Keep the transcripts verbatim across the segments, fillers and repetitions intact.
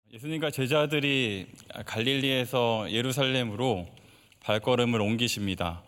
예수님과 제자들이 갈릴리에서 예루살렘으로 발걸음을 옮기십니다.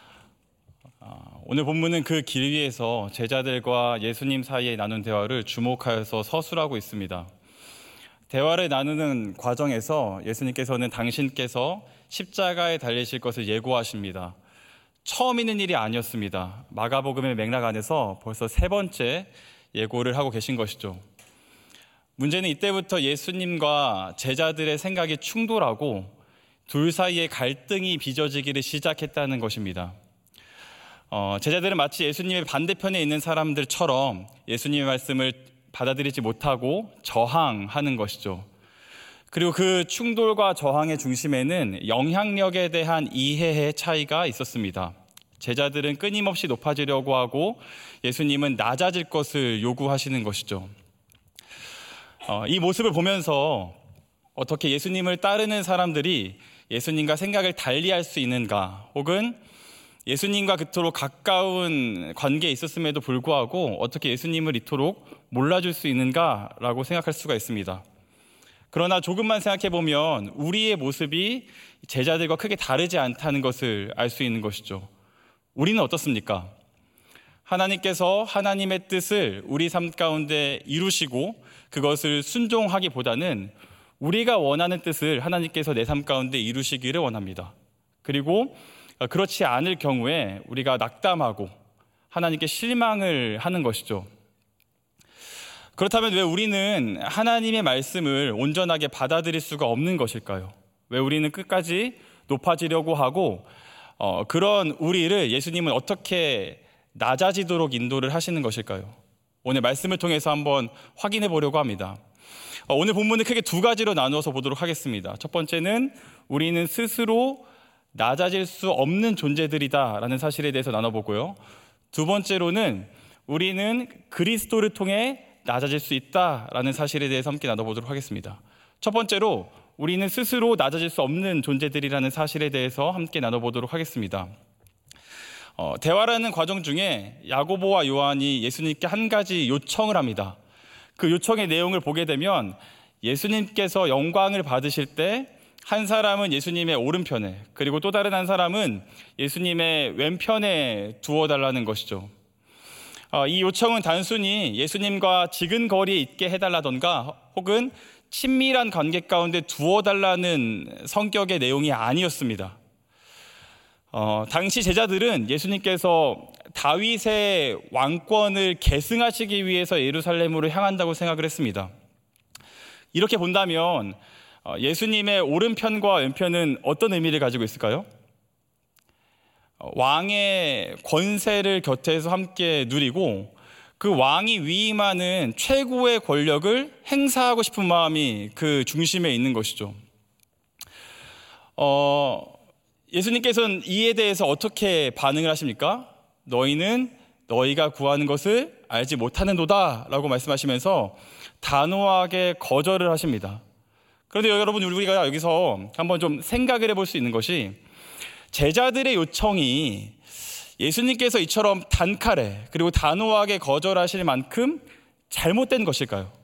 오늘 본문은 그 길 위에서 제자들과 예수님 사이에 나눈 대화를 주목하여서 서술하고 있습니다. 대화를 나누는 과정에서 예수님께서는 당신께서 십자가에 달리실 것을 예고하십니다. 처음 있는 일이 아니었습니다. 마가복음의 맥락 안에서 벌써 세 번째 예고를 하고 계신 것이죠. 문제는 이때부터 예수님과 제자들의 생각이 충돌하고 둘 사이에 갈등이 빚어지기를 시작했다는 것입니다. 어, 제자들은 마치 예수님의 반대편에 있는 사람들처럼 예수님의 말씀을 받아들이지 못하고 저항하는 것이죠. 그리고 그 충돌과 저항의 중심에는 영향력에 대한 이해의 차이가 있었습니다. 제자들은 끊임없이 높아지려고 하고 예수님은 낮아질 것을 요구하시는 것이죠. 어, 이 모습을 보면서 어떻게 예수님을 따르는 사람들이 예수님과 생각을 달리할 수 있는가, 혹은 예수님과 그토록 가까운 관계에 있었음에도 불구하고 어떻게 예수님을 이토록 몰라줄 수 있는가라고 생각할 수가 있습니다. 그러나 조금만 생각해보면 우리의 모습이 제자들과 크게 다르지 않다는 것을 알 수 있는 것이죠. 우리는 어떻습니까? 하나님께서 하나님의 뜻을 우리 삶 가운데 이루시고 그것을 순종하기보다는 우리가 원하는 뜻을 하나님께서 내 삶 가운데 이루시기를 원합니다. 그리고 그렇지 않을 경우에 우리가 낙담하고 하나님께 실망을 하는 것이죠. 그렇다면 왜 우리는 하나님의 말씀을 온전하게 받아들일 수가 없는 것일까요? 왜 우리는 끝까지 높아지려고 하고 어, 그런 우리를 예수님은 어떻게 낮아지도록 인도를 하시는 것일까요? 오늘 말씀을 통해서 한번 확인해 보려고 합니다. 어, 오늘 본문을 크게 두 가지로 나누어서 보도록 하겠습니다. 첫 번째는 우리는 스스로 낮아질 수 없는 존재들이다라는 사실에 대해서 나눠보고요. 두 번째로는 우리는 그리스도를 통해 낮아질 수 있다라는 사실에 대해서 함께 나눠보도록 하겠습니다. 첫 번째로 우리는 스스로 낮아질 수 없는 존재들이라는 사실에 대해서 함께 나눠보도록 하겠습니다. 어, 대화라는 과정 중에 야고보와 요한이 예수님께 한 가지 요청을 합니다. 그 요청의 내용을 보게 되면 예수님께서 영광을 받으실 때 한 사람은 예수님의 오른편에, 그리고 또 다른 한 사람은 예수님의 왼편에 두어달라는 것이죠. 어, 이 요청은 단순히 예수님과 지근거리에 있게 해달라던가 혹은 친밀한 관계 가운데 두어달라는 성격의 내용이 아니었습니다. 어, 당시 제자들은 예수님께서 다윗의 왕권을 계승하시기 위해서 예루살렘으로 향한다고 생각을 했습니다. 이렇게 본다면 어, 예수님의 오른편과 왼편은 어떤 의미를 가지고 있을까요? 어, 왕의 권세를 곁에서 함께 누리고 그 왕이 위임하는 최고의 권력을 행사하고 싶은 마음이 그 중심에 있는 것이죠. 어, 예수님께서는 이에 대해서 어떻게 반응을 하십니까? 너희는 너희가 구하는 것을 알지 못하는도다 라고 말씀하시면서 단호하게 거절을 하십니다. 그런데 여러분, 우리가 여기서 한번 좀 생각을 해볼 수 있는 것이, 제자들의 요청이 예수님께서 이처럼 단칼에 그리고 단호하게 거절하실 만큼 잘못된 것일까요?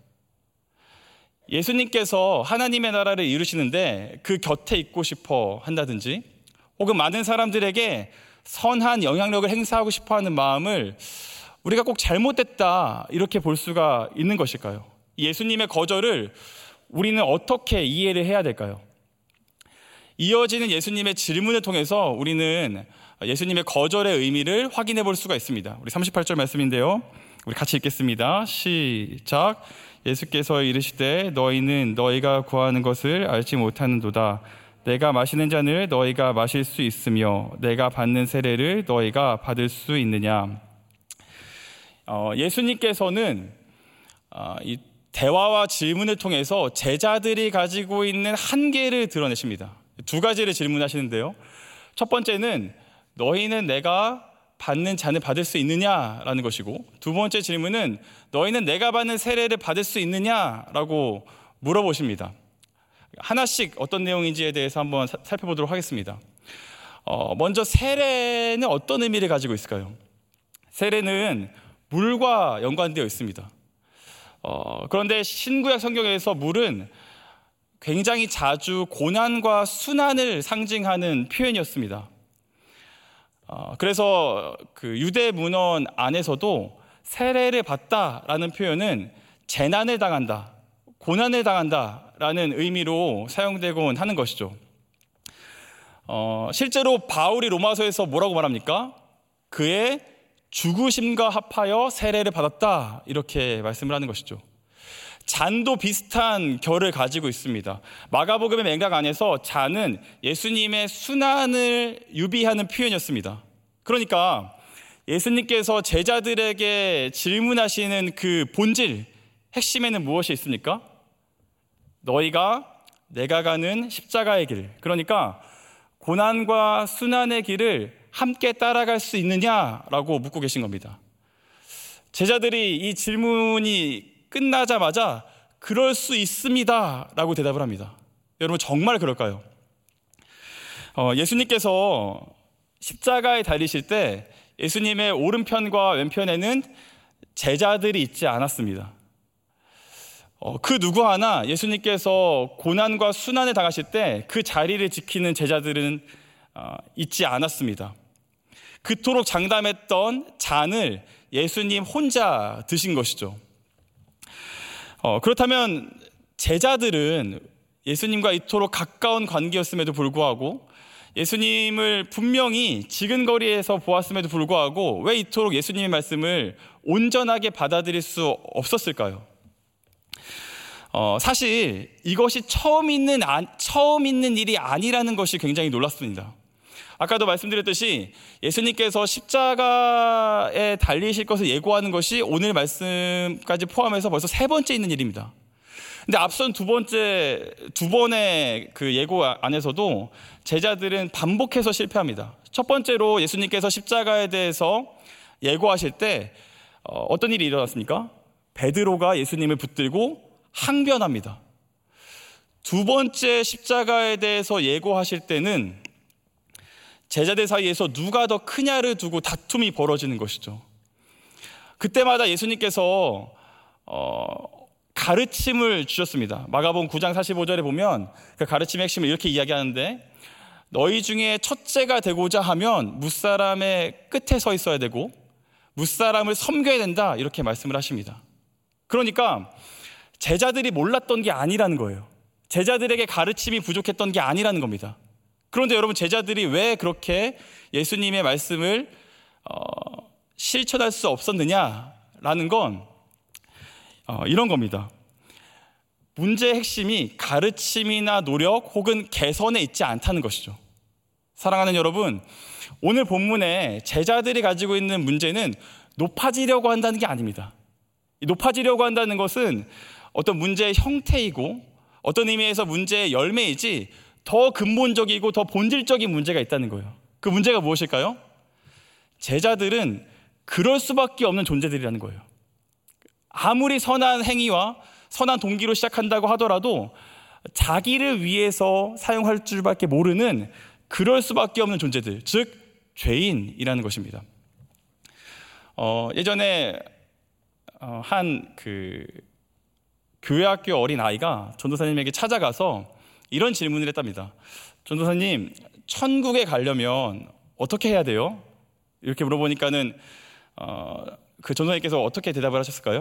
예수님께서 하나님의 나라를 이루시는데 그 곁에 있고 싶어 한다든지, 혹은 많은 사람들에게 선한 영향력을 행사하고 싶어 하는 마음을 우리가 꼭 잘못됐다 이렇게 볼 수가 있는 것일까요? 예수님의 거절을 우리는 어떻게 이해를 해야 될까요? 이어지는 예수님의 질문을 통해서 우리는 예수님의 거절의 의미를 확인해 볼 수가 있습니다. 우리 삼십팔 절 말씀인데요, 우리 같이 읽겠습니다. 시작. 예수께서 이르시되 너희는 너희가 구하는 것을 알지 못하는도다. 내가 마시는 잔을 너희가 마실 수 있으며 내가 받는 세례를 너희가 받을 수 있느냐. 어, 예수님께서는 어, 이 대화와 질문을 통해서 제자들이 가지고 있는 한계를 드러내십니다. 두 가지를 질문하시는데요, 첫 번째는 너희는 내가 받는 잔을 받을 수 있느냐라는 것이고, 두 번째 질문은 너희는 내가 받는 세례를 받을 수 있느냐라고 물어보십니다. 하나씩 어떤 내용인지에 대해서 한번 살펴보도록 하겠습니다. 어, 먼저 세례는 어떤 의미를 가지고 있을까요? 세례는 물과 연관되어 있습니다. 어, 그런데 신구약 성경에서 물은 굉장히 자주 고난과 순환을 상징하는 표현이었습니다. 어, 그래서 그 유대 문헌 안에서도 세례를 받다라는 표현은 재난을 당한다, 고난을 당한다라는 의미로 사용되곤 하는 것이죠. 어, 실제로 바울이 로마서에서 뭐라고 말합니까? 그의 죽으심과 합하여 세례를 받았다, 이렇게 말씀을 하는 것이죠. 잔도 비슷한 결을 가지고 있습니다. 마가복음의 맥락 안에서 잔은 예수님의 순환을 유비하는 표현이었습니다. 그러니까 예수님께서 제자들에게 질문하시는 그 본질, 핵심에는 무엇이 있습니까? 너희가 내가 가는 십자가의 길, 그러니까 고난과 순환의 길을 함께 따라갈 수 있느냐라고 묻고 계신 겁니다. 제자들이 이 질문이 끝나자마자 그럴 수 있습니다 라고 대답을 합니다. 여러분, 정말 그럴까요? 어, 예수님께서 십자가에 달리실 때 예수님의 오른편과 왼편에는 제자들이 있지 않았습니다. 어, 그 누구 하나 예수님께서 고난과 순환을 당하실 때 그 자리를 지키는 제자들은 어, 있지 않았습니다. 그토록 장담했던 잔을 예수님 혼자 드신 것이죠. 어, 그렇다면 제자들은 예수님과 이토록 가까운 관계였음에도 불구하고, 예수님을 분명히 지근거리에서 보았음에도 불구하고 왜 이토록 예수님의 말씀을 온전하게 받아들일 수 없었을까요? 어, 사실 이것이 처음 있는, 아, 처음 있는 일이 아니라는 것이 굉장히 놀랐습니다. 아까도 말씀드렸듯이 예수님께서 십자가에 달리실 것을 예고하는 것이 오늘 말씀까지 포함해서 벌써 세 번째 있는 일입니다. 근데 앞선 두 번째, 두 번의 그 예고 안에서도 제자들은 반복해서 실패합니다. 첫 번째로 예수님께서 십자가에 대해서 예고하실 때 어, 어떤 일이 일어났습니까? 베드로가 예수님을 붙들고 항변합니다. 두 번째 십자가에 대해서 예고하실 때는 제자들 사이에서 누가 더 크냐를 두고 다툼이 벌어지는 것이죠. 그때마다 예수님께서 어, 가르침을 주셨습니다. 마가복음 구 장 사십오 절에 보면 그 가르침의 핵심을 이렇게 이야기하는데, 너희 중에 첫째가 되고자 하면 무사람의 끝에 서 있어야 되고 무사람을 섬겨야 된다, 이렇게 말씀을 하십니다. 그러니까 제자들이 몰랐던 게 아니라는 거예요. 제자들에게 가르침이 부족했던 게 아니라는 겁니다. 그런데 여러분, 제자들이 왜 그렇게 예수님의 말씀을 어, 실천할 수 없었느냐라는 건 어, 이런 겁니다. 문제의 핵심이 가르침이나 노력 혹은 개선에 있지 않다는 것이죠. 사랑하는 여러분, 오늘 본문에 제자들이 가지고 있는 문제는 높아지려고 한다는 게 아닙니다. 높아지려고 한다는 것은 어떤 문제의 형태이고 어떤 의미에서 문제의 열매이지 더 근본적이고 더 본질적인 문제가 있다는 거예요. 그 문제가 무엇일까요? 제자들은 그럴 수밖에 없는 존재들이라는 거예요. 아무리 선한 행위와 선한 동기로 시작한다고 하더라도 자기를 위해서 사용할 줄밖에 모르는 그럴 수밖에 없는 존재들, 즉 죄인이라는 것입니다. 어, 예전에 어, 한 그 교회학교 어린 아이가 전도사님에게 찾아가서 이런 질문을 했답니다. 전도사님, 천국에 가려면 어떻게 해야 돼요? 이렇게 물어보니까는 어, 그 전도사님께서 어떻게 대답을 하셨을까요?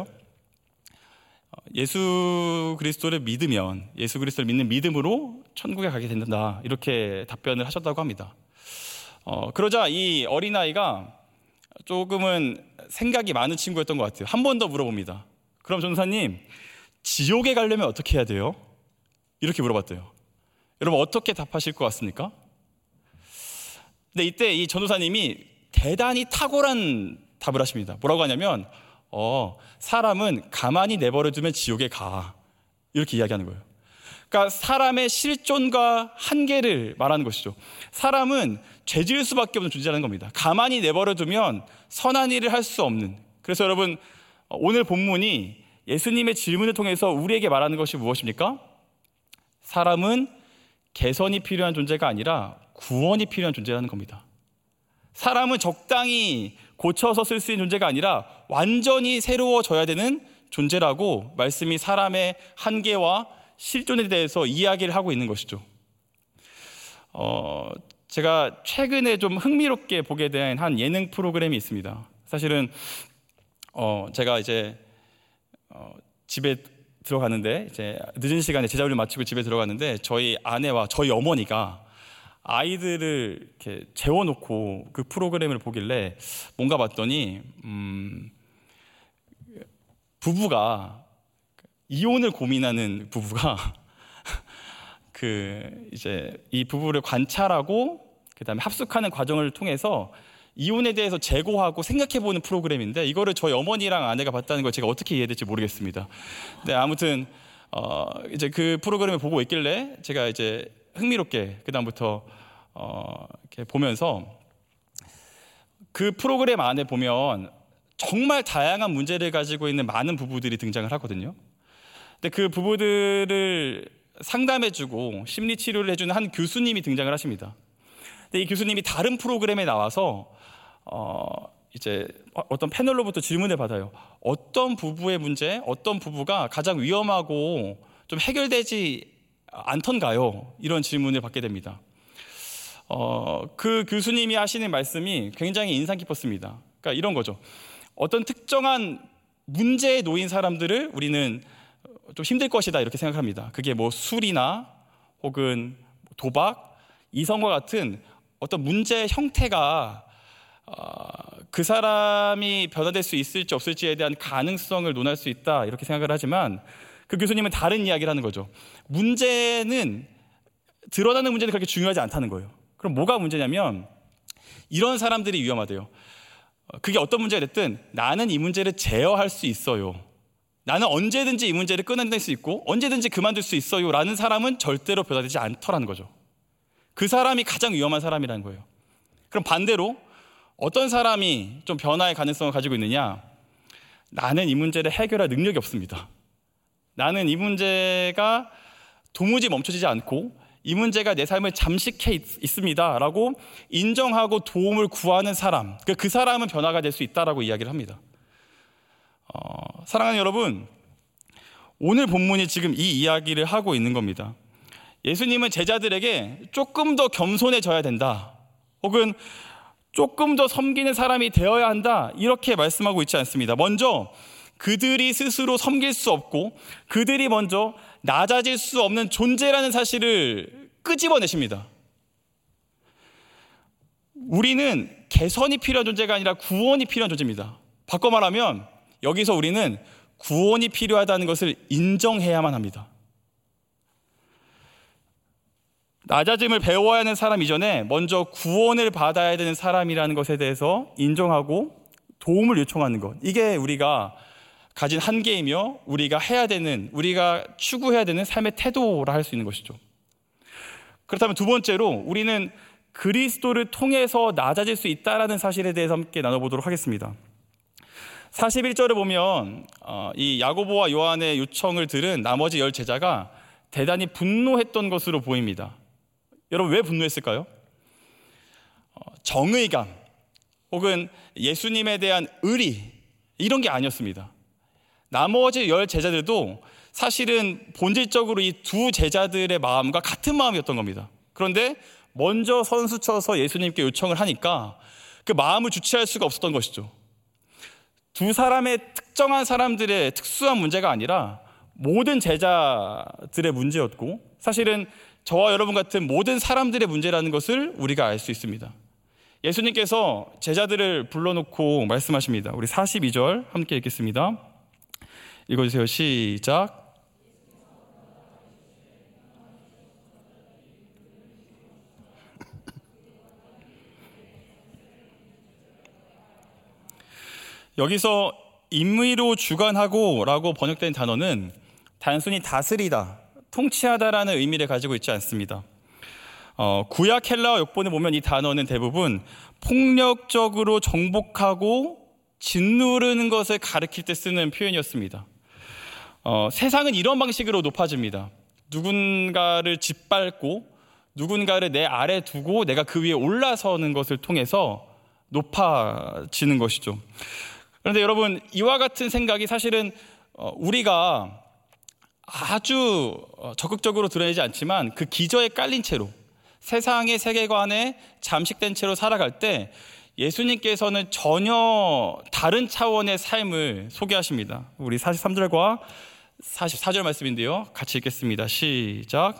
예수 그리스도를 믿으면, 예수 그리스도를 믿는 믿음으로 천국에 가게 된다, 이렇게 답변을 하셨다고 합니다. 어, 그러자 이 어린아이가 조금은 생각이 많은 친구였던 것 같아요. 한 번 더 물어봅니다. 그럼 전도사님, 지옥에 가려면 어떻게 해야 돼요? 이렇게 물어봤대요. 여러분, 어떻게 답하실 것 같습니까? 근데 이때 이 전도사님이 대단히 탁월한 답을 하십니다. 뭐라고 하냐면 어, 사람은 가만히 내버려두면 지옥에 가, 이렇게 이야기하는 거예요. 그러니까 사람의 실존과 한계를 말하는 것이죠. 사람은 죄 지을 수밖에 없는 존재라는 겁니다. 가만히 내버려두면 선한 일을 할 수 없는. 그래서 여러분, 오늘 본문이 예수님의 질문을 통해서 우리에게 말하는 것이 무엇입니까? 사람은 개선이 필요한 존재가 아니라 구원이 필요한 존재라는 겁니다. 사람은 적당히 고쳐서 쓸 수 있는 존재가 아니라 완전히 새로워져야 되는 존재라고 말씀이 사람의 한계와 실존에 대해서 이야기를 하고 있는 것이죠. 어, 제가 최근에 좀 흥미롭게 보게 된 한 예능 프로그램이 있습니다. 사실은 어, 제가 이제 어, 집에 들어가는데 이제 늦은 시간에 제자훈련 마치고 집에 들어갔는데 저희 아내와 저희 어머니가 아이들을 이렇게 재워놓고 그 프로그램을 보길래 뭔가 봤더니 음, 부부가 이혼을 고민하는 부부가 그 이제 이 부부를 관찰하고 그다음에 합숙하는 과정을 통해서 이혼에 대해서 재고하고 생각해보는 프로그램인데 이거를 저희 어머니랑 아내가 봤다는 걸 제가 어떻게 이해될지 모르겠습니다. 네, 아무튼 어, 이제 그 프로그램을 보고 있길래 제가 이제 흥미롭게 그 다음부터 어, 이렇게 보면서 그 프로그램 안에 보면 정말 다양한 문제를 가지고 있는 많은 부부들이 등장을 하거든요. 근데 그 부부들을 상담해주고 심리치료를 해주는 한 교수님이 등장을 하십니다. 근데 이 교수님이 다른 프로그램에 나와서 어, 이제 어떤 패널로부터 질문을 받아요. 어떤 부부의 문제, 어떤 부부가 가장 위험하고 좀 해결되지 않던가요? 이런 질문을 받게 됩니다. 어, 그 교수님이 하시는 말씀이 굉장히 인상 깊었습니다. 그러니까 이런 거죠. 어떤 특정한 문제에 놓인 사람들을 우리는 좀 힘들 것이다 이렇게 생각합니다. 그게 뭐 술이나 혹은 도박, 이성과 같은 어떤 문제의 형태가 어, 그 사람이 변화될 수 있을지 없을지에 대한 가능성을 논할 수 있다 이렇게 생각을 하지만 그 교수님은 다른 이야기를 하는 거죠. 문제는 드러나는 문제는 그렇게 중요하지 않다는 거예요. 그럼 뭐가 문제냐면 이런 사람들이 위험하대요. 그게 어떤 문제가 됐든 나는 이 문제를 제어할 수 있어요. 나는 언제든지 이 문제를 끊어낼 수 있고 언제든지 그만둘 수 있어요 라는 사람은 절대로 변화되지 않더라는 거죠. 그 사람이 가장 위험한 사람이라는 거예요. 그럼 반대로 어떤 사람이 좀 변화의 가능성을 가지고 있느냐? 나는 이 문제를 해결할 능력이 없습니다. 나는 이 문제가 도무지 멈춰지지 않고 이 문제가 내 삶을 잠식해 있, 있습니다 라고 인정하고 도움을 구하는 사람, 그 사람은 변화가 될 수 있다라고 이야기를 합니다. 어, 사랑하는 여러분, 오늘 본문이 지금 이 이야기를 하고 있는 겁니다. 예수님은 제자들에게 조금 더 겸손해져야 된다, 혹은 조금 더 섬기는 사람이 되어야 한다 이렇게 말씀하고 있지 않습니다. 먼저 그들이 스스로 섬길 수 없고 그들이 먼저 낮아질 수 없는 존재라는 사실을 끄집어내십니다. 우리는 개선이 필요한 존재가 아니라 구원이 필요한 존재입니다. 바꿔 말하면 여기서 우리는 구원이 필요하다는 것을 인정해야만 합니다. 낮아짐을 배워야 하는 사람 이전에 먼저 구원을 받아야 되는 사람이라는 것에 대해서 인정하고 도움을 요청하는 것, 이게 우리가 가진 한계이며 우리가 해야 되는, 우리가 추구해야 되는 삶의 태도라 할 수 있는 것이죠. 그렇다면 두 번째로 우리는 그리스도를 통해서 낮아질 수 있다는 사실에 대해서 함께 나눠보도록 하겠습니다. 사십일 절을 보면 이 야고보와 요한의 요청을 들은 나머지 열 제자가 대단히 분노했던 것으로 보입니다. 여러분, 왜 분노했을까요? 정의감 혹은 예수님에 대한 의리, 이런 게 아니었습니다. 나머지 열 제자들도 사실은 본질적으로 이 두 제자들의 마음과 같은 마음이었던 겁니다. 그런데 먼저 선수쳐서 예수님께 요청을 하니까 그 마음을 주체할 수가 없었던 것이죠. 두 사람의 특정한 사람들의 특수한 문제가 아니라 모든 제자들의 문제였고, 사실은 저와 여러분 같은 모든 사람들의 문제라는 것을 우리가 알 수 있습니다. 예수님께서 제자들을 불러놓고 말씀하십니다. 우리 사십이 절 함께 읽겠습니다. 읽어주세요. 시작. 여기서 임의로 주관하고 라고 번역된 단어는 단순히 다스리다, 통치하다라는 의미를 가지고 있지 않습니다. 어, 구약 헬라어 역본을 보면 이 단어는 대부분 폭력적으로 정복하고 짓누르는 것을 가리킬 때 쓰는 표현이었습니다. 어, 세상은 이런 방식으로 높아집니다. 누군가를 짓밟고 누군가를 내 아래 두고 내가 그 위에 올라서는 것을 통해서 높아지는 것이죠. 그런데 여러분, 이와 같은 생각이 사실은 우리가 아주 적극적으로 드러내지 않지만 그 기저에 깔린 채로 세상의 세계관에 잠식된 채로 살아갈 때 예수님께서는 전혀 다른 차원의 삶을 소개하십니다. 우리 사십삼 절과 사십사 절 말씀인데요, 같이 읽겠습니다. 시작.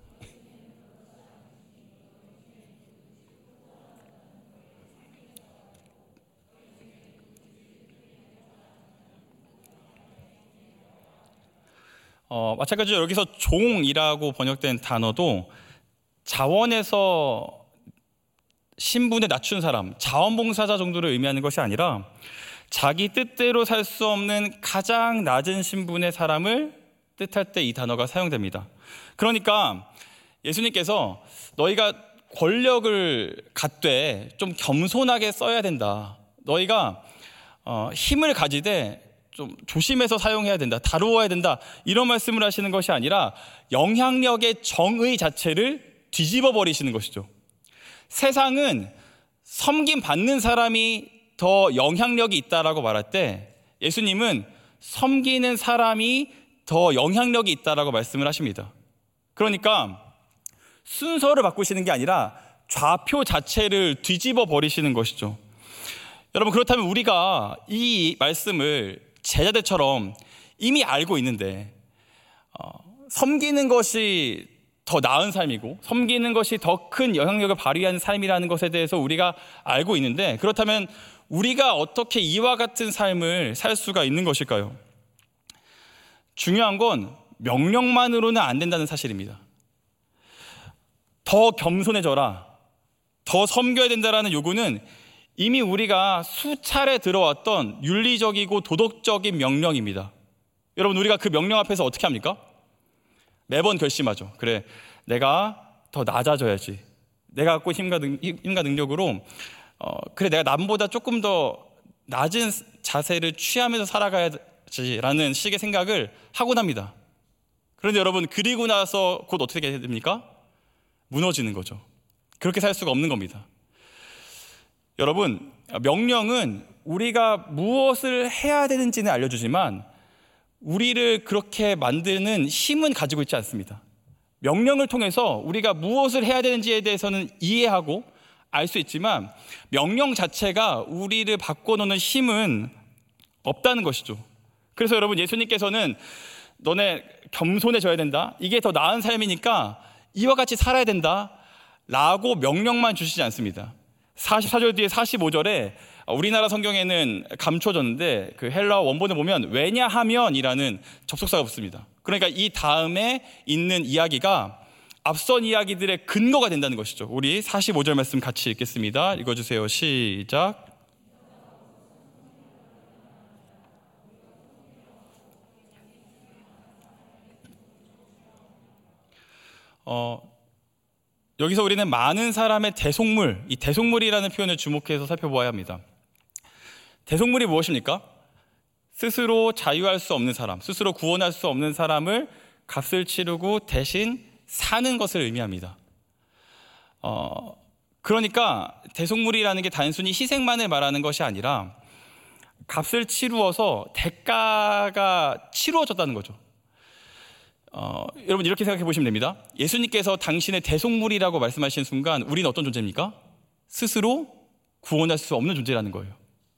어, 마찬가지로 여기서 종이라고 번역된 단어도 자원에서 신분에 낮춘 사람, 자원봉사자 정도를 의미하는 것이 아니라 자기 뜻대로 살 수 없는 가장 낮은 신분의 사람을 뜻할 때 이 단어가 사용됩니다. 그러니까 예수님께서 너희가 권력을 갖되 좀 겸손하게 써야 된다. 너희가 어, 힘을 가지되 좀 조심해서 사용해야 된다, 다루어야 된다, 이런 말씀을 하시는 것이 아니라 영향력의 정의 자체를 뒤집어 버리시는 것이죠. 세상은 섬김 받는 사람이 더 영향력이 있다라고 말할 때 예수님은 섬기는 사람이 더 영향력이 있다라고 말씀을 하십니다. 그러니까 순서를 바꾸시는 게 아니라 좌표 자체를 뒤집어 버리시는 것이죠. 여러분, 그렇다면 우리가 이 말씀을 제자들처럼 이미 알고 있는데 어, 섬기는 것이 더 나은 삶이고 섬기는 것이 더 큰 영향력을 발휘하는 삶이라는 것에 대해서 우리가 알고 있는데, 그렇다면 우리가 어떻게 이와 같은 삶을 살 수가 있는 것일까요? 중요한 건 명령만으로는 안 된다는 사실입니다. 더 겸손해져라, 더 섬겨야 된다라는 요구는 이미 우리가 수차례 들어왔던 윤리적이고 도덕적인 명령입니다. 여러분, 우리가 그 명령 앞에서 어떻게 합니까? 매번 결심하죠. 그래, 내가 더 낮아져야지. 내가 갖고 힘과, 능, 힘과 능력으로 어, 그래, 내가 남보다 조금 더 낮은 자세를 취하면서 살아가야지라는 식의 생각을 하곤 합니다. 그런데 여러분, 그리고 나서 곧 어떻게 됩니까? 무너지는 거죠. 그렇게 살 수가 없는 겁니다. 여러분, 명령은 우리가 무엇을 해야 되는지는 알려주지만 우리를 그렇게 만드는 힘은 가지고 있지 않습니다. 명령을 통해서 우리가 무엇을 해야 되는지에 대해서는 이해하고 알 수 있지만 명령 자체가 우리를 바꿔놓는 힘은 없다는 것이죠. 그래서 여러분, 예수님께서는 너네 겸손해져야 된다, 이게 더 나은 삶이니까 이와 같이 살아야 된다 라고 명령만 주시지 않습니다. 사십사 절 뒤에 사십오 절에 우리나라 성경에는 감춰졌는데 그 헬라어 원본에 보면 왜냐하면이라는 접속사가 붙습니다. 그러니까 이 다음에 있는 이야기가 앞선 이야기들의 근거가 된다는 것이죠. 우리 사십오 절 말씀 같이 읽겠습니다. 읽어주세요. 시작. 어, 여기서 우리는 많은 사람의 대속물, 이 대속물이라는 표현을 주목해서 살펴보아야 합니다. 대속물이 무엇입니까? 스스로 자유할 수 없는 사람, 스스로 구원할 수 없는 사람을 값을 치르고 대신 사는 것을 의미합니다. 어, 그러니까 대속물이라는 게 단순히 희생만을 말하는 것이 아니라 값을 치루어서 대가가 치루어졌다는 거죠. 어, 여러분, 이렇게 생각해 보시면 됩니다. 예수님께서 당신의 대속물이라고 말씀하신 순간 우리는 어떤 존재입니까? 스스로 구원할 수 없는 존재라는 거예요.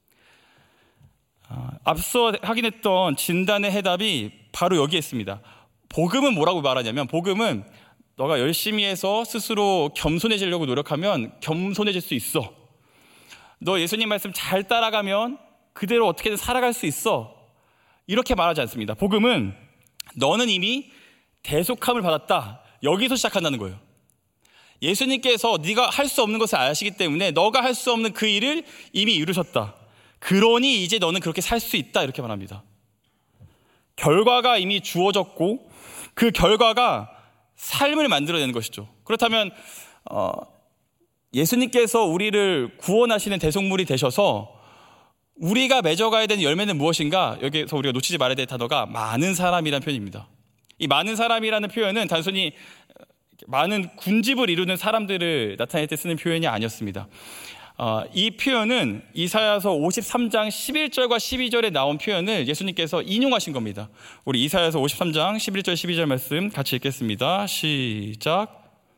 어, 앞서 확인했던 진단의 해답이 바로 여기에 있습니다. 복음은 뭐라고 말하냐면, 복음은 너가 열심히 해서 스스로 겸손해지려고 노력하면 겸손해질 수 있어. 너 예수님 말씀 잘 따라가면 그대로 어떻게든 살아갈 수 있어. 이렇게 말하지 않습니다. 복음은 너는 이미 대속함을 받았다, 여기서 시작한다는 거예요. 예수님께서 네가 할 수 없는 것을 아시기 때문에 너가 할 수 없는 그 일을 이미 이루셨다. 그러니 이제 너는 그렇게 살 수 있다, 이렇게 말합니다. 결과가 이미 주어졌고 그 결과가 삶을 만들어내는 것이죠. 그렇다면 어, 예수님께서 우리를 구원하시는 대속물이 되셔서 우리가 맺어가야 되는 열매는 무엇인가? 여기서 우리가 놓치지 말아야 될 단어가 많은 사람이라는 표현입니다. 이 많은 사람이라는 표현은 단순히 많은 군집을 이루는 사람들을 나타낼 때 쓰는 표현이 아니었습니다. 어, 이 표현은 이사야서 오십삼 장 십일 절과 십이 절에 나온 표현을 예수님께서 인용하신 겁니다. 우리 이사야서 오십삼 장 십일 절 십이 절 말씀 같이 읽겠습니다. 시작.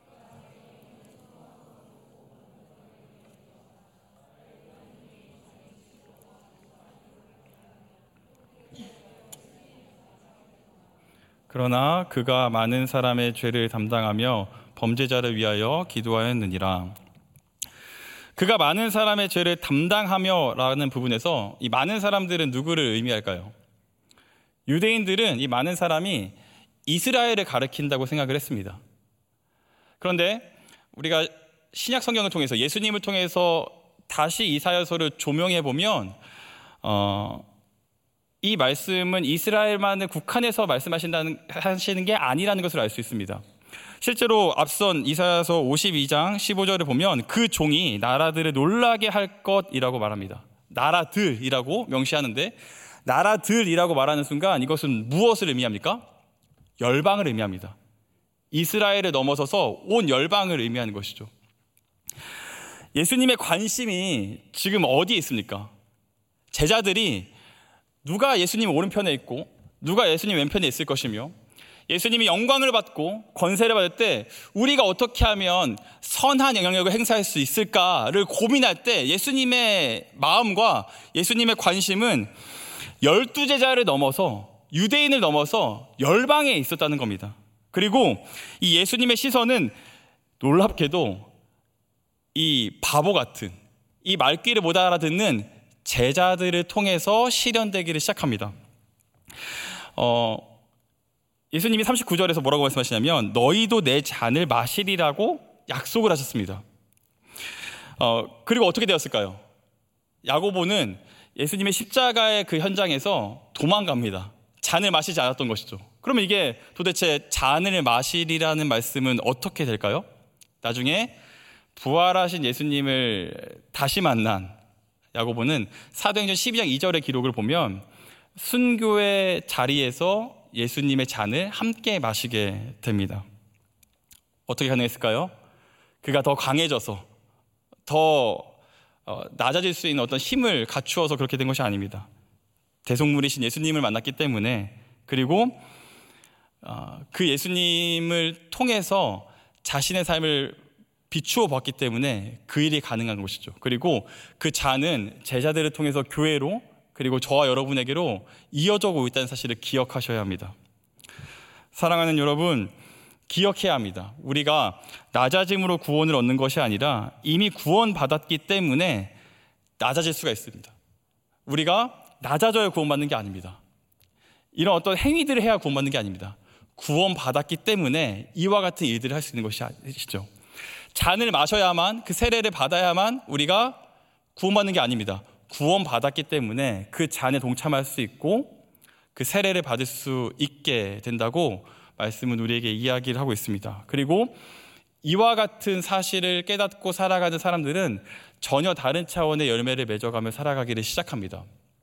그러나 그가 많은 사람의 죄를 담당하며 범죄자를 위하여 기도하였느니라. 그가 많은 사람의 죄를 담당하며 라는 부분에서 이 많은 사람들은 누구를 의미할까요? 유대인들은 이 많은 사람이 이스라엘을 가리킨다고 생각을 했습니다. 그런데 우리가 신약 성경을 통해서 예수님을 통해서 다시 이사야서를 조명해 보면 어, 이 말씀은 이스라엘만을 국한해서 말씀하신다는 하시는 게 아니라는 것을 알 수 있습니다. 실제로 앞선 이사야서 오십이 장 십오 절을 보면 그 종이 나라들을 놀라게 할 것이라고 말합니다. 나라들이라고 명시하는데 나라들이라고 말하는 순간 이것은 무엇을 의미합니까? 열방을 의미합니다. 이스라엘을 넘어서서 온 열방을 의미하는 것이죠. 예수님의 관심이 지금 어디에 있습니까? 제자들이 누가 예수님 오른편에 있고 누가 예수님 왼편에 있을 것이며 예수님이 영광을 받고 권세를 받을 때 우리가 어떻게 하면 선한 영향력을 행사할 수 있을까를 고민할 때 예수님의 마음과 예수님의 관심은 열두 제자를 넘어서 유대인을 넘어서 열방에 있었다는 겁니다. 그리고 이 예수님의 시선은 놀랍게도 이 바보 같은 이 말귀를 못 알아듣는 제자들을 통해서 실현되기를 시작합니다. 어, 예수님이 삼십구 절에서 뭐라고 말씀하시냐면 너희도 내 잔을 마시리라고 약속을 하셨습니다. 어, 그리고 어떻게 되었을까요? 야고보는 예수님의 십자가의 그 현장에서 도망갑니다. 잔을 마시지 않았던 것이죠. 그러면 이게 도대체 잔을 마시리라는 말씀은 어떻게 될까요? 나중에 부활하신 예수님을 다시 만난 야고보는 사도행전 십이 장 이 절의 기록을 보면 순교의 자리에서 예수님의 잔을 함께 마시게 됩니다. 어떻게 가능했을까요? 그가 더 강해져서 더 낮아질 수 있는 어떤 힘을 갖추어서 그렇게 된 것이 아닙니다. 대속물이신 예수님을 만났기 때문에, 그리고 그 예수님을 통해서 자신의 삶을 비추어 봤기 때문에 그 일이 가능한 것이죠. 그리고 그 잔은 제자들을 통해서 교회로, 그리고 저와 여러분에게로 이어져 오고 있다는 사실을 기억하셔야 합니다. 사랑하는 여러분, 기억해야 합니다. 우리가 낮아짐으로 구원을 얻는 것이 아니라 이미 구원받았기 때문에 낮아질 수가 있습니다. 우리가 낮아져야 구원받는 게 아닙니다. 이런 어떤 행위들을 해야 구원받는 게 아닙니다. 구원받았기 때문에 이와 같은 일들을 할 수 있는 것이 아니시죠. 잔을 마셔야만, 그 세례를 받아야만 우리가 구원받는 게 아닙니다. 구원받았기 때문에 그 잔에 동참할 수 있고 그 세례를 받을 수 있게 된다고 말씀은 우리에게 이야기를 하고 있습니다. 그리고 이와 같은 사실을 깨닫고 살아가는 사람들은 전혀 다른 차원의 열매를 맺어가며 살아가기를 시작합니다.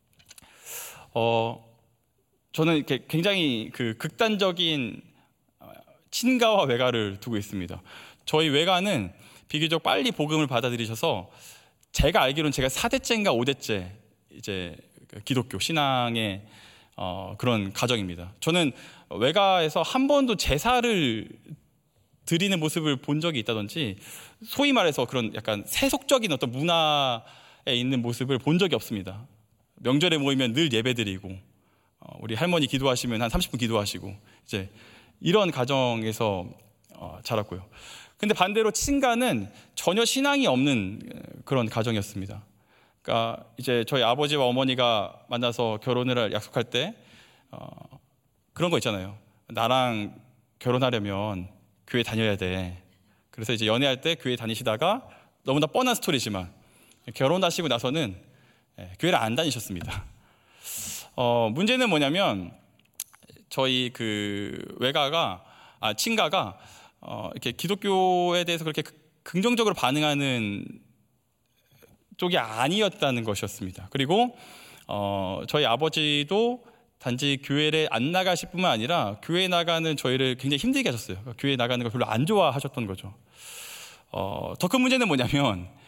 어, 저는 이렇게 굉장히 그 극단적인 친가와 외가를 두고 있습니다. 저희 외가는 비교적 빨리 복음을 받아들이셔서 제가 알기로는 제가 사 대째인가 오 대째 이제 기독교 신앙의 어, 그런 가정입니다. 저는 외가에서 한 번도 제사를 드리는 모습을 본 적이 있다든지 소위 말해서 그런 약간 세속적인 어떤 문화에 있는 모습을 본 적이 없습니다. 명절에 모이면 늘 예배드리고 어, 우리 할머니 기도하시면 한 삼십 분 기도하시고 이제 이런 가정에서 어, 자랐고요. 근데 반대로 친가는 전혀 신앙이 없는 그런 가정이었습니다. 그러니까 이제 저희 아버지와 어머니가 만나서 결혼을 약속할 때 어, 그런 거 있잖아요. 나랑 결혼하려면 교회 다녀야 돼. 그래서 이제 연애할 때 교회 다니시다가 너무나 뻔한 스토리지만 결혼하시고 나서는 교회를 안 다니셨습니다. 어, 문제는 뭐냐면 저희 그 외가가 아 친가가 어, 이렇게 기독교에 대해서 그렇게 긍정적으로 반응하는 쪽이 아니었다는 것이었습니다. 그리고 어, 저희 아버지도 단지 교회를 안 나가실 뿐만 아니라 교회 나가는 저희를 굉장히 힘들게 하셨어요. 교회 나가는 걸 별로 안 좋아하셨던 거죠. 어, 더 큰 문제는 뭐냐면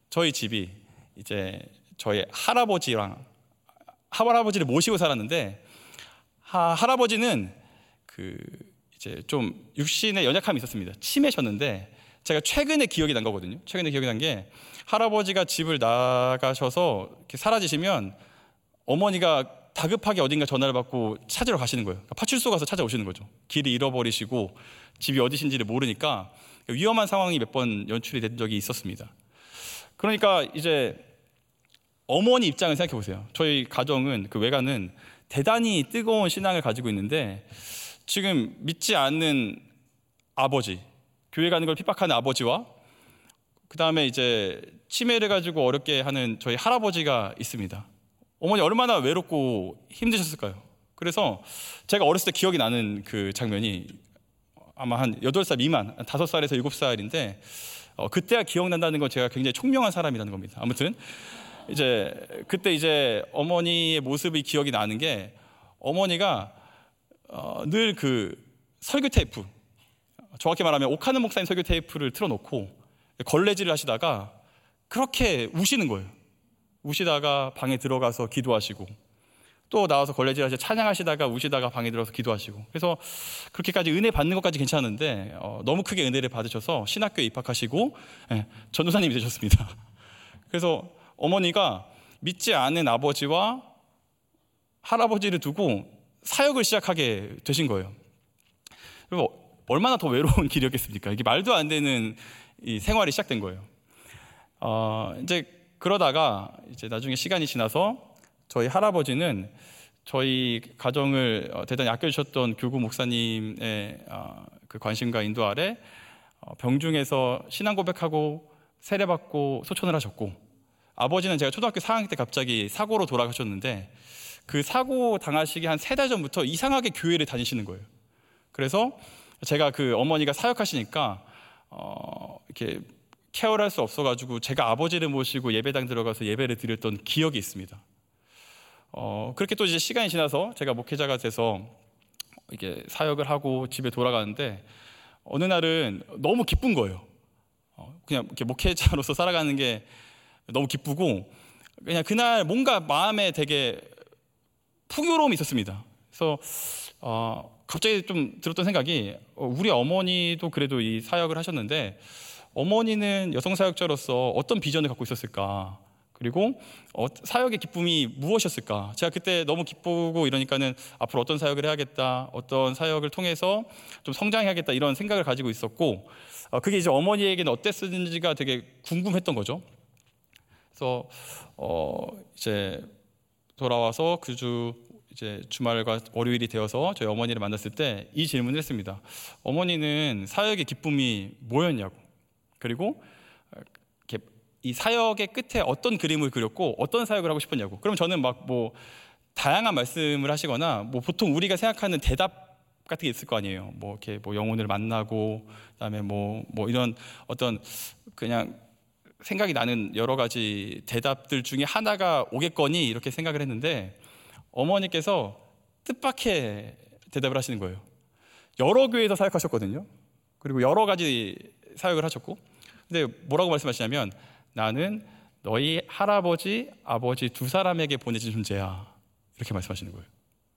저희 집이 이제 저희 할아버지랑 할아버지를 모시고 살았는데 하, 할아버지는 그 이제 좀 육신에 연약함이 있었습니다. 치매셨는데 제가 최근에 기억이 난 거거든요. 최근에 기억이 난 게 할아버지가 집을 나가셔서 이렇게 사라지시면 어머니가 다급하게 어딘가 전화를 받고 찾으러 가시는 거예요. 그러니까 파출소 가서 찾아오시는 거죠. 길을 잃어버리시고 집이 어디신지를 모르니까 위험한 상황이 몇 번 연출이 된 적이 있었습니다. 그러니까 이제 어머니 입장을 생각해 보세요. 저희 가정은 그 외가는 대단히 뜨거운 신앙을 가지고 있는데 지금 믿지 않는 아버지, 교회 가는 걸 핍박하는 아버지와 그 다음에 이제 치매를 가지고 어렵게 하는 저희 할아버지가 있습니다. 어머니 얼마나 외롭고 힘드셨을까요? 그래서 제가 어렸을 때 기억이 나는 그 장면이 아마 한 여덟 살 미만, 다섯 살에서 일곱 살인데 어, 그때가 기억난다는 건 제가 굉장히 총명한 사람이라는 겁니다. 아무튼 이제 그때 이제 어머니의 모습이 기억이 나는 게 어머니가 어, 늘 그 설교 테이프, 정확히 말하면 오카는 목사님 설교 테이프를 틀어놓고 걸레질을 하시다가 그렇게 우시는 거예요. 우시다가 방에 들어가서 기도하시고 또 나와서 걸레질 하시다 찬양하시다가 우시다가 방에 들어가서 기도하시고 그래서 그렇게까지 은혜 받는 것까지 괜찮은데 어, 너무 크게 은혜를 받으셔서 신학교에 입학하시고 예, 전도사님이 되셨습니다. 그래서 어머니가 믿지 않는 아버지와 할아버지를 두고 사역을 시작하게 되신 거예요. 그리고 얼마나 더 외로운 길이었겠습니까? 이게 말도 안 되는 이 생활이 시작된 거예요. 어, 이제 그러다가 이제 나중에 시간이 지나서 저희 할아버지는 저희 가정을 대단히 아껴주셨던 교구 목사님의 그 관심과 인도 아래 병중에서 신앙 고백하고 세례받고 소천을 하셨고, 아버지는 제가 초등학교 사 학년 때 갑자기 사고로 돌아가셨는데 그 사고 당하시기 한 세 달 전부터 이상하게 교회를 다니시는 거예요. 그래서 제가 그 어머니가 사역하시니까 어, 이렇게 케어를 할 수 없어가지고 제가 아버지를 모시고 예배당 들어가서 예배를 드렸던 기억이 있습니다. 어, 그렇게 또 이제 시간이 지나서 제가 목회자가 돼서 이게 사역을 하고 집에 돌아가는데 어느 날은 너무 기쁜 거예요. 어, 그냥 이렇게 목회자로서 살아가는 게 너무 기쁘고 그냥 그날 뭔가 마음에 되게 풍요로움이 있었습니다. 그래서 어, 갑자기 좀 들었던 생각이 우리 어머니도 그래도 이 사역을 하셨는데 어머니는 여성 사역자로서 어떤 비전을 갖고 있었을까? 그리고 어, 사역의 기쁨이 무엇이었을까? 제가 그때 너무 기쁘고 이러니까는 앞으로 어떤 사역을 해야겠다, 어떤 사역을 통해서 좀 성장해야겠다 이런 생각을 가지고 있었고 어, 그게 이제 어머니에게는 어땠는지가 되게 궁금했던 거죠. 그래서 어, 이제 돌아와서 그 주 이제 주말과 월요일이 되어서 저희 어머니를 만났을 때 이 질문을 했습니다. 어머니는 사역의 기쁨이 뭐였냐고. 그리고 이렇게 이 사역의 끝에 어떤 그림을 그렸고 어떤 사역을 하고 싶었냐고. 그럼 저는 막 뭐 다양한 말씀을 하시거나 뭐 보통 우리가 생각하는 대답 같은 게 있을 거 아니에요. 뭐 이렇게 뭐 영혼을 만나고 그다음에 뭐 뭐 이런 어떤 그냥 생각이 나는 여러 가지 대답들 중에 하나가 오겠거니 이렇게 생각을 했는데 어머니께서 뜻밖의 대답을 하시는 거예요. 여러 교회에서 사역하셨거든요. 그리고 여러 가지 사역을 하셨고 근데 뭐라고 말씀하시냐면 나는 너희 할아버지, 아버지 두 사람에게 보내진 존재야. 이렇게 말씀하시는 거예요.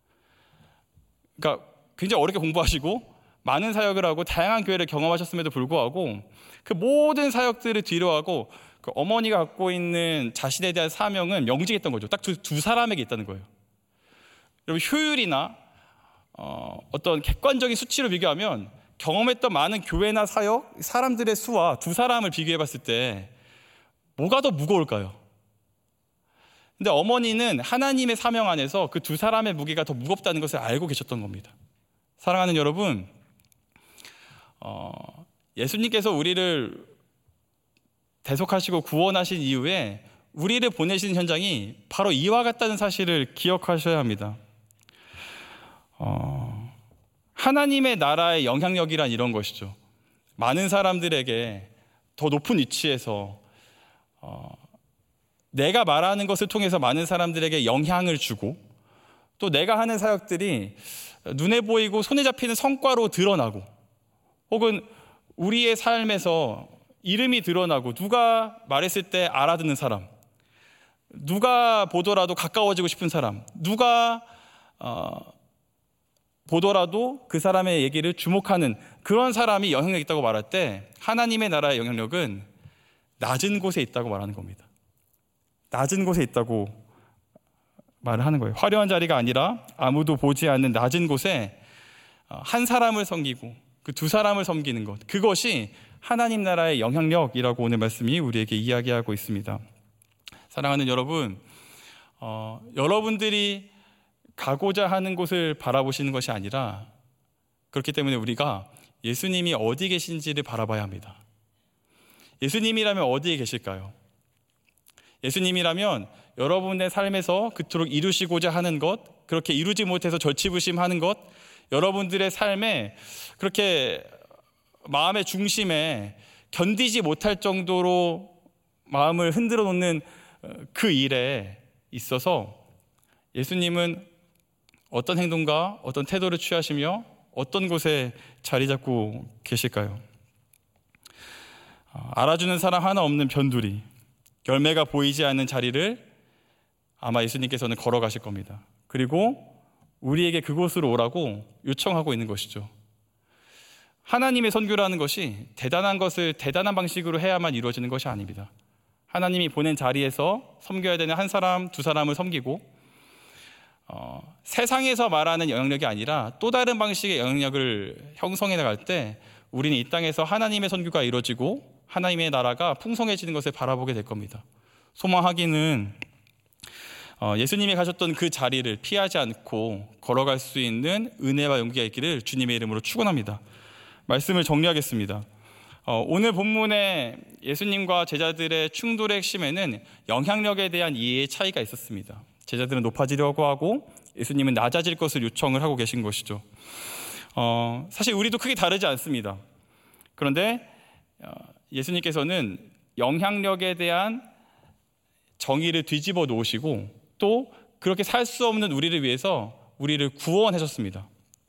그러니까 굉장히 어렵게 공부하시고 많은 사역을 하고 다양한 교회를 경험하셨음에도 불구하고 그 모든 사역들을 뒤로하고 그 어머니가 갖고 있는 자신에 대한 사명은 명직했던 거죠. 딱 두 두 사람에게 있다는 거예요. 여러분 효율이나 어, 어떤 객관적인 수치로 비교하면 경험했던 많은 교회나 사역, 사람들의 수와 두 사람을 비교해 봤을 때 뭐가 더 무거울까요? 근데 어머니는 하나님의 사명 안에서 그 두 사람의 무게가 더 무겁다는 것을 알고 계셨던 겁니다. 사랑하는 여러분, 어, 예수님께서 우리를 대속하시고 구원하신 이후에 우리를 보내시는 현장이 바로 이와 같다는 사실을 기억하셔야 합니다. 어, 하나님의 나라의 영향력이란 이런 것이죠. 많은 사람들에게 더 높은 위치에서 어, 내가 말하는 것을 통해서 많은 사람들에게 영향을 주고 또 내가 하는 사역들이 눈에 보이고 손에 잡히는 성과로 드러나고 혹은 우리의 삶에서 이름이 드러나고 누가 말했을 때 알아듣는 사람, 누가 보더라도 가까워지고 싶은 사람, 누가 어, 보더라도 그 사람의 얘기를 주목하는 그런 사람이 영향력이 있다고 말할 때 하나님의 나라의 영향력은 낮은 곳에 있다고 말하는 겁니다. 낮은 곳에 있다고 말을 하는 거예요. 화려한 자리가 아니라 아무도 보지 않는 낮은 곳에 한 사람을 섬기고 그 두 사람을 섬기는 것, 그것이 하나님 나라의 영향력이라고 오늘 말씀이 우리에게 이야기하고 있습니다. 사랑하는 여러분, 어, 여러분들이 가고자 하는 곳을 바라보시는 것이 아니라 그렇기 때문에 우리가 예수님이 어디 계신지를 바라봐야 합니다. 예수님이라면 어디에 계실까요? 예수님이라면 여러분의 삶에서 그토록 이루시고자 하는 것, 그렇게 이루지 못해서 절치부심하는 것, 여러분들의 삶에 그렇게 마음의 중심에 견디지 못할 정도로 마음을 흔들어 놓는 그 일에 있어서 예수님은 어떤 행동과 어떤 태도를 취하시며 어떤 곳에 자리 잡고 계실까요? 알아주는 사람 하나 없는 변두리, 열매가 보이지 않는 자리를 아마 예수님께서는 걸어가실 겁니다. 그리고 우리에게 그곳으로 오라고 요청하고 있는 것이죠. 하나님의 선교라는 것이 대단한 것을 대단한 방식으로 해야만 이루어지는 것이 아닙니다. 하나님이 보낸 자리에서 섬겨야 되는 한 사람, 두 사람을 섬기고 어, 세상에서 말하는 영향력이 아니라 또 다른 방식의 영향력을 형성해 나갈 때 우리는 이 땅에서 하나님의 선교가 이루어지고 하나님의 나라가 풍성해지는 것을 바라보게 될 겁니다. 소망하기는 어, 예수님이 가셨던 그 자리를 피하지 않고 걸어갈 수 있는 은혜와 용기가 있기를 주님의 이름으로 축원합니다. 말씀을 정리하겠습니다. 어, 오늘 본문에 예수님과 제자들의 충돌의 핵심에는 영향력에 대한 이해의 차이가 있었습니다. 제자들은 높아지려고 하고 예수님은 낮아질 것을 요청을 하고 계신 것이죠. 어, 사실 우리도 크게 다르지 않습니다. 그런데 어, 예수님께서는 영향력에 대한 정의를 뒤집어 놓으시고 또 그렇게 살 수 없는 우리를 위해서 우리를 구원하셨습니다.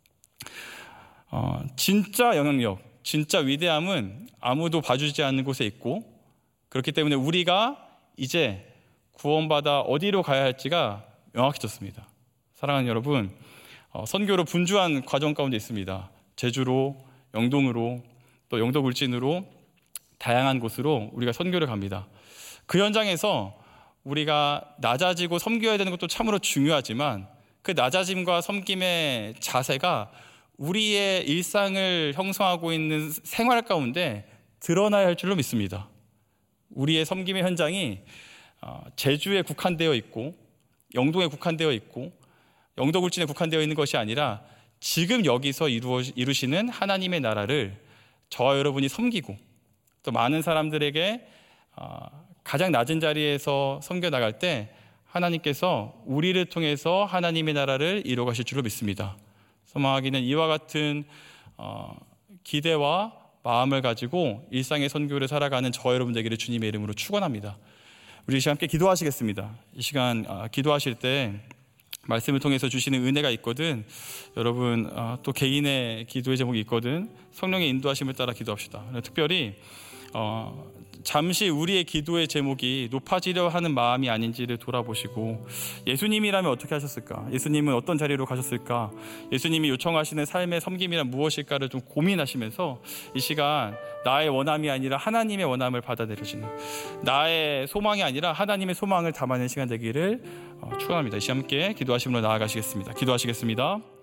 어, 진짜 영향력, 진짜 위대함은 아무도 봐주지 않는 곳에 있고 그렇기 때문에 우리가 이제 구원받아 어디로 가야 할지가 명확해졌습니다. 사랑하는 여러분, 어, 선교로 분주한 과정 가운데 있습니다. 제주로, 영동으로, 또 영도굴진으로 다양한 곳으로 우리가 선교를 갑니다. 그 현장에서 우리가 낮아지고 섬겨야 되는 것도 참으로 중요하지만 그 낮아짐과 섬김의 자세가 우리의 일상을 형성하고 있는 생활 가운데 드러나야 할 줄로 믿습니다. 우리의 섬김의 현장이 제주에 국한되어 있고 영동에 국한되어 있고 영도굴진에 국한되어 있는 것이 아니라 지금 여기서 이루어, 이루시는 하나님의 나라를 저와 여러분이 섬기고 또 많은 사람들에게 가장 낮은 자리에서 섬겨 나갈 때 하나님께서 우리를 통해서 하나님의 나라를 이루어 가실 줄로 믿습니다. 소망하기는 이와 같은 어, 기대와 마음을 가지고 일상의 선교를 살아가는 저와 여러분 되기를 주님의 이름으로 축원합니다. 우리 이 시간 함께 기도하시겠습니다. 이 시간 어, 기도하실 때 말씀을 통해서 주시는 은혜가 있거든 여러분 어, 또 개인의 기도의 제목이 있거든 성령의 인도하심을 따라 기도합시다. 특별히 어, 잠시 우리의 기도의 제목이 높아지려 하는 마음이 아닌지를 돌아보시고 예수님이라면 어떻게 하셨을까? 예수님은 어떤 자리로 가셨을까? 예수님이 요청하시는 삶의 섬김이란 무엇일까를 좀 고민하시면서 이 시간 나의 원함이 아니라 하나님의 원함을 받아들여지는 나의 소망이 아니라 하나님의 소망을 담아내는 시간 되기를 축원합니다. 이 시간 함께 기도하심으로 나아가시겠습니다. 기도하시겠습니다.